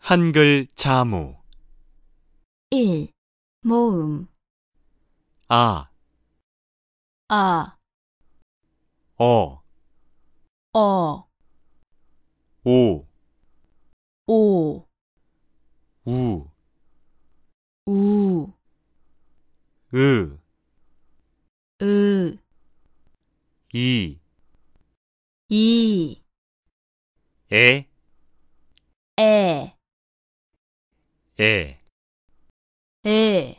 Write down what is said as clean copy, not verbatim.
한글 자무 1. 모음 아, 아, 어, 어, 오, 오, 우, 우, 으, 으, 이, 이, 에, 에, 에. 에.